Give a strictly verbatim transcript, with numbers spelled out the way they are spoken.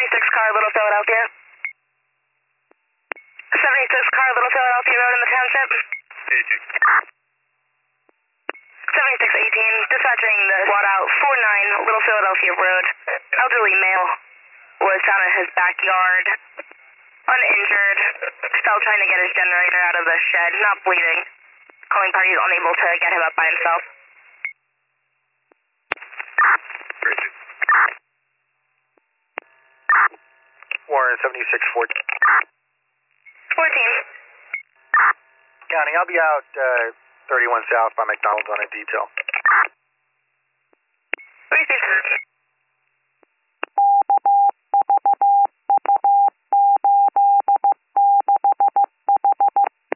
seventy-six car, Little Philadelphia. seventy-six car, Little Philadelphia Road in the township. seventy-six eighteen, dispatching the SWAT out, four nine, Little Philadelphia Road. Elderly male was found in his backyard, uninjured, still trying to get his generator out of the shed, not bleeding. Calling parties unable to get him up by himself. Warren seventy-six fourteen. fourteen. County, I'll be out uh, thirty-one South by McDonald's on a detail. Three six.